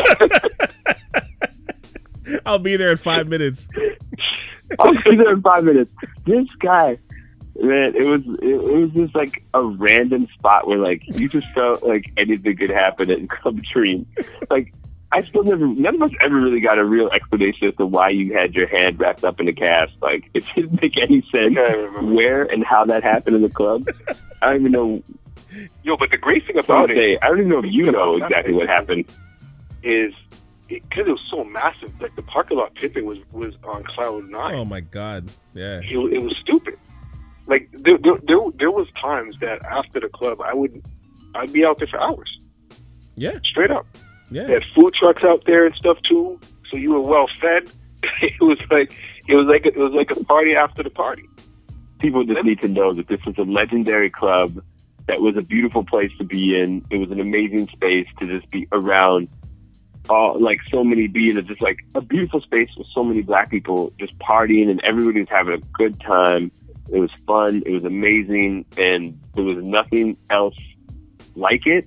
Speaker 2: Like,
Speaker 1: I'll be there in five minutes.
Speaker 2: I'll be there in five minutes. This guy, man, it was it, it was just like a random spot where like you just felt like anything could happen at Club Dream. Like I still never, none of us ever really got a real explanation as to why you had your hand wrapped up in a cast. Like it didn't make any sense where and how that happened in the club. I don't even know.
Speaker 4: Yo, but the great thing about
Speaker 2: Say,
Speaker 4: it
Speaker 2: I don't even know if you know exactly what happened.
Speaker 4: is because it, it was so massive. Like the parking lot tipping was was on cloud nine.
Speaker 1: Oh my god! Yeah.
Speaker 4: It, it was stupid. Like there, there, there, there was times that after the club, I would, I'd be out there for hours,
Speaker 1: Yeah.
Speaker 4: straight up.
Speaker 1: Yeah.
Speaker 4: They had food trucks out there and stuff too, so you were well fed. It was like it was like a, it was like a party after the party.
Speaker 2: People just need to know that this was a legendary club. That was a beautiful place to be in. It was an amazing space to just be around. All like so many being in just like a beautiful space with so many black people just partying and everybody was having a good time. It was fun. It was amazing, and there was nothing else like it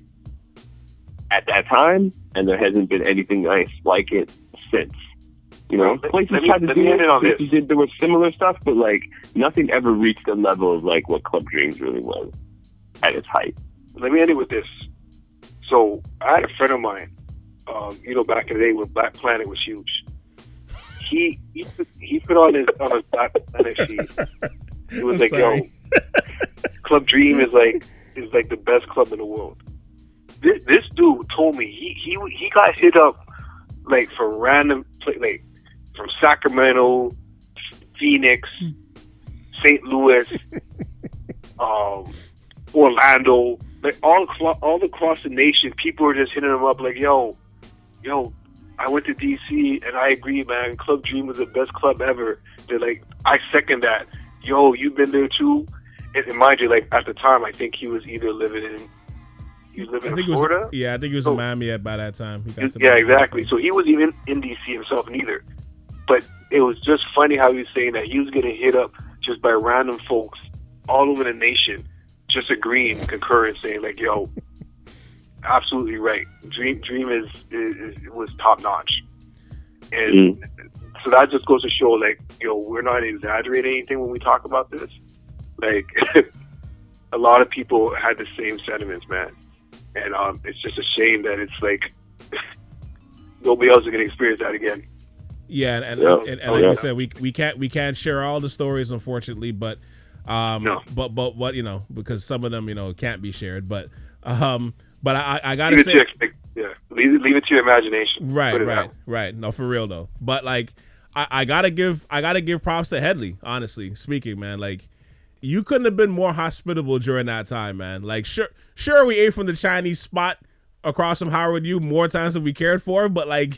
Speaker 2: at that time, and there hasn't been anything nice like it since. You know,
Speaker 4: Let-
Speaker 2: places
Speaker 4: let me-
Speaker 2: tried to
Speaker 4: let
Speaker 2: do
Speaker 4: me
Speaker 2: it.
Speaker 4: hit it on
Speaker 2: Places
Speaker 4: this.
Speaker 2: did. There was similar stuff, but like nothing ever reached the level of like what Club Dreams really was at its height.
Speaker 4: Let me end it with this. So I had a friend of mine, um, you know, back in the day when Black Planet was huge. He he put, he put on his on his Black Planet feed. He was
Speaker 1: I'm
Speaker 4: like,
Speaker 1: sorry.
Speaker 4: "Yo, Club Dream is like is like the best club in the world." This, this dude told me he he he got hit up like for random pla- like from Sacramento, Phoenix, Saint Louis, um, Orlando, like all aclo- all across the nation. People are just hitting him up like, "Yo, yo, I went to D C and I agree, man. Club Dream was the best club ever." They're like, "I second that." Yo, you've been there too. And, and mind you, like at the time, I think he was either living in he was
Speaker 1: I
Speaker 4: living
Speaker 1: think
Speaker 4: in
Speaker 1: it was,
Speaker 4: Florida.
Speaker 1: yeah, I think he was
Speaker 4: So-
Speaker 1: in Miami at by that time. He got to
Speaker 4: Yeah,
Speaker 1: Miami.
Speaker 4: exactly. So he wasn't even in D C himself neither. But it was just funny how he was saying that he was getting hit up just by random folks all over the nation, just agreeing, concurring, saying like, "Yo, absolutely right. Dream Dream is, is, is was top notch." And
Speaker 2: Mm.
Speaker 4: so that just goes to show, like, yo, we're not exaggerating anything when we talk about this. Like, a lot of people had the same sentiments, man. And um, it's just a shame that it's like nobody else is going to experience that again.
Speaker 1: Yeah, and, and,
Speaker 2: Yeah.
Speaker 1: and, and
Speaker 2: Oh,
Speaker 1: like
Speaker 2: yeah.
Speaker 1: you said, we we can't we can't share all the stories, unfortunately, but um,
Speaker 4: No.
Speaker 1: but but what you know, because some of them you know can't be shared, but um, but I I gotta
Speaker 4: Leave it
Speaker 1: say,
Speaker 4: to your, expect- yeah, leave, it- leave it to your imagination.
Speaker 1: right,
Speaker 4: Put it
Speaker 1: right,
Speaker 4: out.
Speaker 1: right. No, for real though. But like, I, I gotta give I gotta give props to Headley. Honestly speaking, man, like you couldn't have been more hospitable during that time, man. Like, sure, sure, we ate from the Chinese spot across from Howard U more times than we cared for, but like.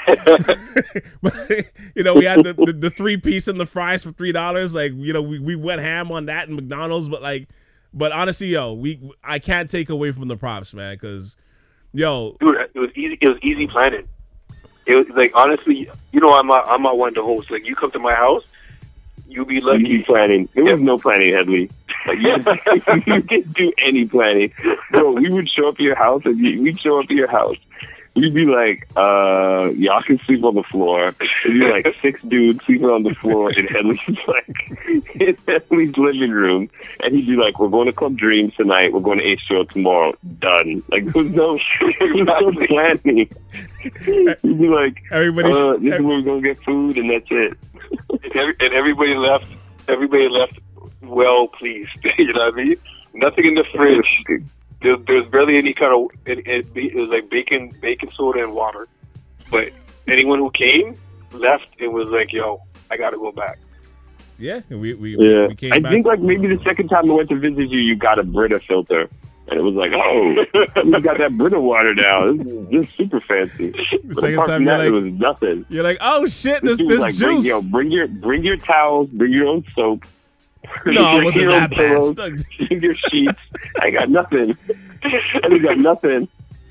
Speaker 1: But you know, we had the, the, the three piece and the fries for three dollars. Like, you know, we, we went ham on that in McDonald's. But like, but honestly, yo, we I can't take away from the props, man, because yo,
Speaker 4: Dude, it was easy. It was easy planning. It was like, honestly, you know, I'm not, I'm not one to host. Like, you come to my house, you'll be
Speaker 2: You
Speaker 4: lucky.
Speaker 2: keep planning. There
Speaker 4: Yeah.
Speaker 2: was no planning, Headley. Like you, you didn't do any planning, bro. We would show up to your house, and you, we'd show up to your house. We'd be like, uh, y'all can sleep on the floor. It'd be like six dudes sleeping on the floor in Headley's like in Headley's living room, and he'd be like, "We're going to Club Dreams tonight. We're going to H Show tomorrow. Done." Like there was no, there was no planning. He'd be like,
Speaker 1: everybody's
Speaker 2: uh, "This is where we're going to get food, and that's it."
Speaker 4: and, every, and everybody left. Everybody left well pleased. You know what I mean? Nothing in the fridge. There, there's barely any kind of. It, it, it was like bacon, bacon soda, and water. But anyone who came left. It was like, yo, I got to go back.
Speaker 1: yeah, we we,
Speaker 2: Yeah,
Speaker 1: we came
Speaker 2: I
Speaker 1: back.
Speaker 2: think like maybe the second time I went to visit you, you got a Brita filter, and it was like, oh, you got that Brita water now. This is, this is super fancy. But
Speaker 1: second
Speaker 2: apart
Speaker 1: time
Speaker 2: from
Speaker 1: you're
Speaker 2: that, it
Speaker 1: like-
Speaker 2: was nothing.
Speaker 1: You're like, oh shit, this
Speaker 2: She was
Speaker 1: this
Speaker 2: like, bring,
Speaker 1: juice.
Speaker 2: yo, bring your bring your towels, bring your own soap.
Speaker 1: No, it
Speaker 2: bring
Speaker 1: wasn't
Speaker 2: your
Speaker 1: that
Speaker 2: own
Speaker 1: bad.
Speaker 2: pillows,
Speaker 1: Stuck-
Speaker 2: bring your sheets. I got nothing. I got nothing.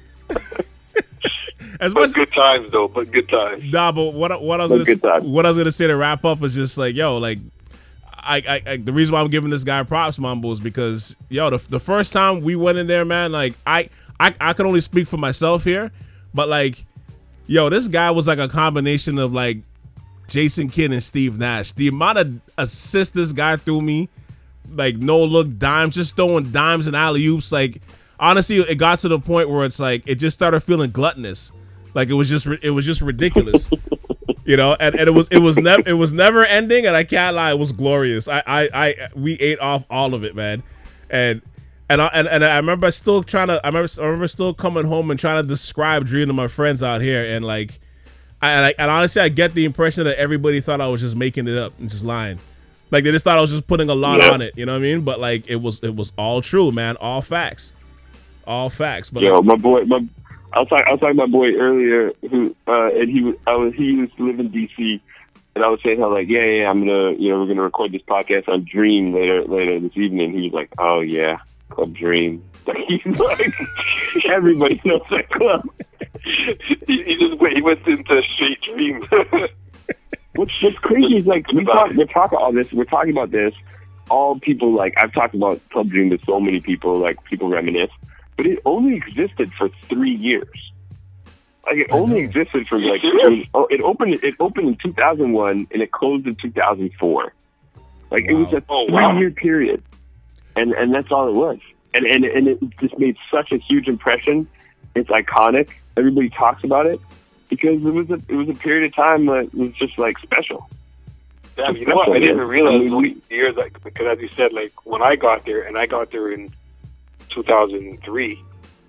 Speaker 1: As
Speaker 4: But
Speaker 1: much
Speaker 4: good times though. But good times.
Speaker 1: Nah, but what what I was
Speaker 2: But
Speaker 1: gonna
Speaker 2: good times.
Speaker 1: what I was gonna say to wrap up is just like, yo, like, I, I, I the reason why I'm giving this guy props, Mambo, is because yo, the the first time we went in there, man, like I I I can only speak for myself here, but like, yo, this guy was like a combination of like Jason Kidd and Steve Nash. The amount of assists this guy threw me, like no look dimes, just throwing dimes and alley oops, like. Honestly, it got to the point where it's like it just started feeling gluttonous, like it was just it was just ridiculous, you know. And, and it was it was never it was never ending, and I can't lie, it was glorious. I, I I we ate off all of it, man, and and I and, and I remember still trying to I remember I remember still coming home and trying to describe Dream to my friends out here, and like, I, and, I, and honestly, I get the impression that everybody thought I was just making it up and just lying. Like they just thought I was just putting a lot
Speaker 2: Yeah.
Speaker 1: on it, you know what I mean? But like it was it was all true, man, all facts. All facts, but
Speaker 2: Yo,
Speaker 1: like,
Speaker 2: my boy, my I was talking, I was talking to my boy earlier, who uh, and he was, I was, he used to live in D C, and I was saying how like, yeah, yeah, I'm gonna, you know, we're gonna record this podcast on Dream later, later this evening. He was like, oh yeah, Club Dream. Like, he's like, everybody knows that club.
Speaker 4: he, he just went. He went into straight Dream.
Speaker 2: What's what's crazy is like we talk, we're talking all this, we're talking about this, all people, like, I've talked about Club Dream with so many people, like, people reminisce, but it only existed for three years. Like, it only existed for, like, it, was, oh, it opened it opened in two thousand one, and it closed in two thousand four. Like, wow. It was a
Speaker 4: oh, wow.
Speaker 2: three-year period, and and that's all it was. And, and, and it just made such a huge impression. It's iconic. Everybody talks about it because it was a it was a period of time that was just, like, special.
Speaker 4: Yeah, you know what? I didn't realize I mean, years, like, because as you said, like, when I got there, and I got there in two thousand three,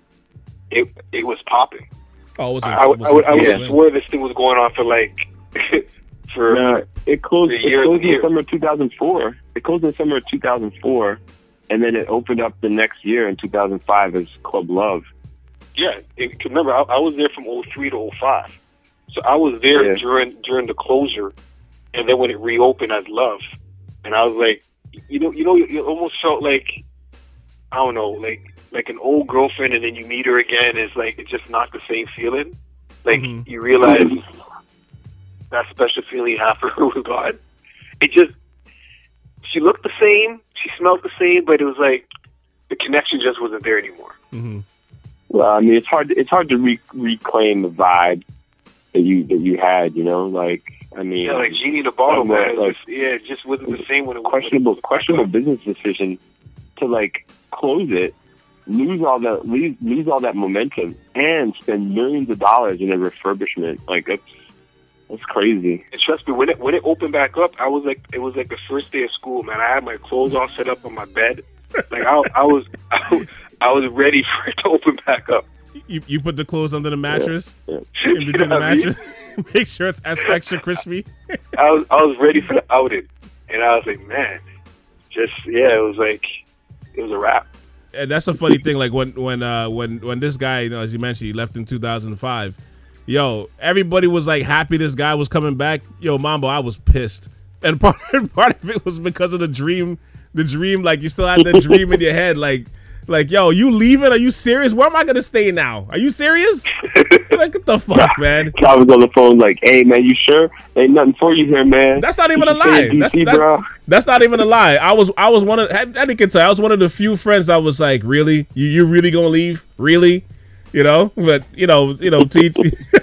Speaker 4: it it was popping.
Speaker 1: Oh, was it,
Speaker 4: I,
Speaker 1: was
Speaker 4: I, I would, I would
Speaker 1: yeah.
Speaker 4: swear this thing was going on for, like, for
Speaker 2: uh, it closed, it
Speaker 4: year,
Speaker 2: closed in
Speaker 4: year.
Speaker 2: summer two thousand four. It closed in summer two thousand four, and then it opened up the next year in two thousand five as Club Love.
Speaker 4: Yeah, it, remember, I, I was there from oh three to oh five. So I was there
Speaker 2: Yeah.
Speaker 4: during during the closure, and then when it reopened as Love. And I was like, you know, you know, you almost felt like, I don't know, like like an old girlfriend, and then you meet her again. It's like, it's just not the same feeling. Like,
Speaker 1: Mhm.
Speaker 4: you realize that special feeling you have for her was gone. It just, she looked the same, she smelled the same, but it was like, the connection just wasn't there anymore.
Speaker 1: Mm-hmm.
Speaker 2: Well, I mean, it's hard. It's hard to re- reclaim the vibe that you that you had. You know, like I mean,
Speaker 4: Yeah, like Genie in a Bottle,
Speaker 2: know,
Speaker 4: man. It
Speaker 2: like,
Speaker 4: just, yeah, it just wasn't the same when it was
Speaker 2: questionable questionable business decision to like close it, lose all that lose, lose all that momentum, and spend millions of dollars in a refurbishment. Like that's that's crazy.
Speaker 4: And trust me, when it when it opened back up, I was like, it was like the first day of school, man. I had my clothes all set up on my bed, like I, I was, I, was- I was ready for it to open back up.
Speaker 1: You you put the clothes under the mattress,
Speaker 2: Yeah.
Speaker 1: in between the mattress. Make sure it's as extra crispy.
Speaker 4: I was I was ready for the outing, and I was like, man, just yeah, it was like it was a wrap.
Speaker 1: And that's a funny thing. Like when when uh when when this guy, you know, as you mentioned, he left in two thousand five. Yo, everybody was like happy this guy was coming back. Yo, Mambo, I was pissed, and part part of it was because of the dream. The dream, like you still had that dream in your head, like. Like, yo, you leaving? Are you serious? Where am I gonna stay now? Are you serious? Like, what the fuck, man?
Speaker 2: I was on the phone like, "Hey, man, you sure? Ain't nothing for you here, man."
Speaker 1: That's not even
Speaker 2: You
Speaker 1: a
Speaker 2: should stay
Speaker 1: lie.
Speaker 2: in
Speaker 1: That's,
Speaker 2: D C,
Speaker 1: that's,
Speaker 2: bro.
Speaker 1: that's not even a lie. I was I was one of I can tell I was one of the few friends that was like, really, you you really gonna leave? Really, you know? But you know, you know, T-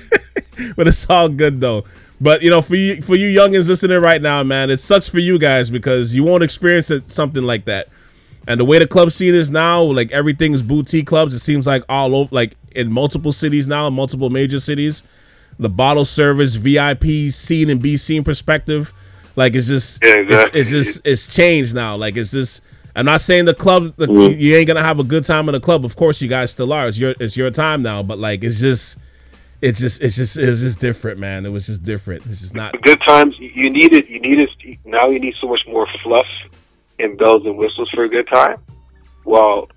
Speaker 1: but it's all good though. But you know, for you for you youngins listening right now, man, it sucks for you guys because you won't experience it, something like that. And the way the club scene is now, like everything is boutique clubs. It seems like all over, like in multiple cities now, multiple major cities. The bottle service, V I P scene and B scene perspective, like it's just,
Speaker 4: Yeah, exactly.
Speaker 1: it's, it's just, it's changed now. Like it's just. I'm not saying the club, the,
Speaker 2: Mhm.
Speaker 1: you ain't gonna have a good time in the club. Of course, you guys still are. It's your, it's your time now. But like, it's just, it's just, it's just, it was just different, man. It was just different. It's just not.
Speaker 4: The good times, you needed, you needed, now you need so much more fluff and bells and whistles for a good time. Well,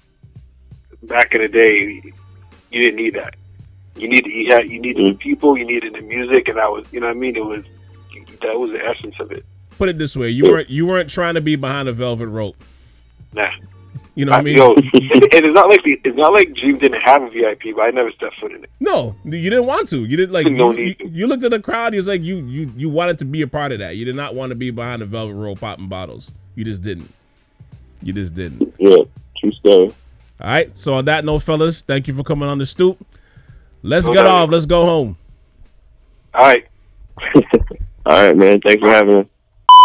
Speaker 4: back in the day, you didn't need that. You need, you had, you needed the people, you needed the music, and that was, you know what I mean? It was, that was the essence of it.
Speaker 1: Put it this way: you weren't, you weren't trying to be behind a velvet rope.
Speaker 4: Nah.
Speaker 1: You know what I mean?
Speaker 4: Yo, and it's not like the, it's not like Dream didn't have a V I P, but I never stepped foot in it.
Speaker 1: No, you didn't want to. You didn't like.
Speaker 4: No
Speaker 1: you,
Speaker 4: need
Speaker 1: you,
Speaker 4: to.
Speaker 1: you looked at the crowd. You was like, you, you, you wanted to be a part of that. You did not want to be behind the velvet rope popping bottles. You just didn't. You just didn't.
Speaker 2: Yeah, true story.
Speaker 1: All right. So on that note, fellas, thank you for coming on the stoop. Let's
Speaker 4: No
Speaker 1: get
Speaker 4: doubt.
Speaker 1: off. Let's go home.
Speaker 4: All right.
Speaker 2: All right, man. Thanks for having us.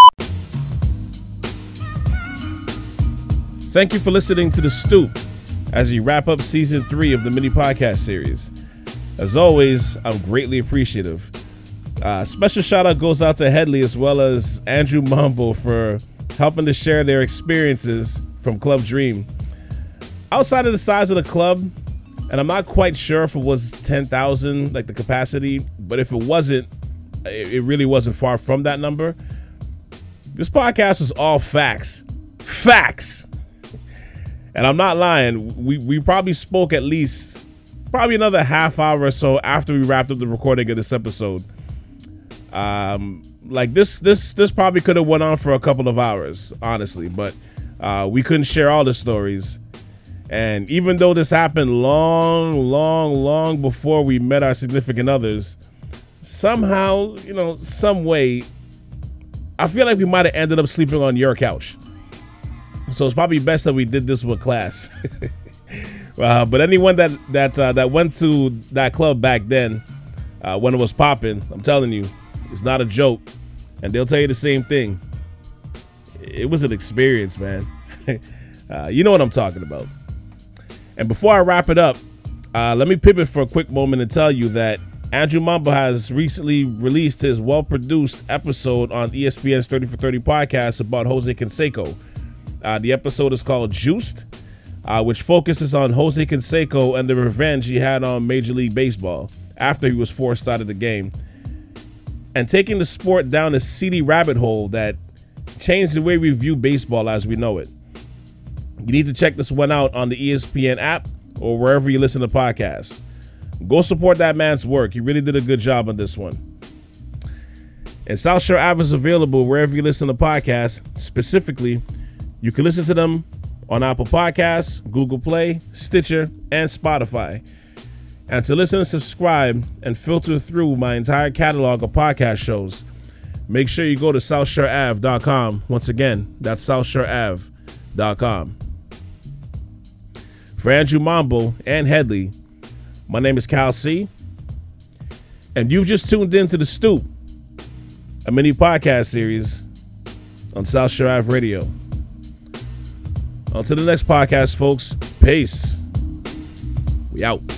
Speaker 1: Thank you for listening to The Stoop as we wrap up season three of the mini podcast series. As always, I'm greatly appreciative. Uh, special shout out goes out to Headley as well as Andrew Mambo for helping to share their experiences from Club Dream. Outside of the size of the club, and I'm not quite sure if it was ten thousand, like the capacity, but if it wasn't, it, it really wasn't far from that number. This podcast was all facts. Facts! And I'm not lying. We we probably spoke at least probably another half hour or so after we wrapped up the recording of this episode. Um, like this this this probably could have went on for a couple of hours, honestly, but uh, we couldn't share all the stories. And even though this happened long, long, long before we met our significant others, somehow, you know, some way, I feel like we might have ended up sleeping on your couch. So it's probably best that we did this with class. uh, but anyone that that uh, that went to that club back then, uh, when it was popping, I'm telling you, it's not a joke. And they'll tell you the same thing. It was an experience, man. uh, you know what I'm talking about. And before I wrap it up, uh, let me pivot for a quick moment and tell you that Andrew Mambo has recently released his well-produced episode on E S P N's thirty for thirty podcast about Jose Canseco. Uh, the episode is called Juiced, uh, which focuses on Jose Canseco and the revenge he had on Major League Baseball after he was forced out of the game, and taking the sport down a seedy rabbit hole that changed the way we view baseball as we know it. You need to check this one out on the E S P N app or wherever you listen to podcasts. Go support that man's work. He really did a good job on this one. And South Shore Ave is available wherever you listen to podcasts. Specifically, you can listen to them on Apple Podcasts, Google Play, Stitcher, and Spotify. And to listen and subscribe and filter through my entire catalog of podcast shows, make sure you go to south shore ave dot com. Once again, that's south shore ave dot com. For Andrew Mambo and Headley, my name is Cal C. And you've just tuned in to The Stoop, a mini podcast series on South Shore Ave Radio. Until the next podcast, folks. Peace. We out.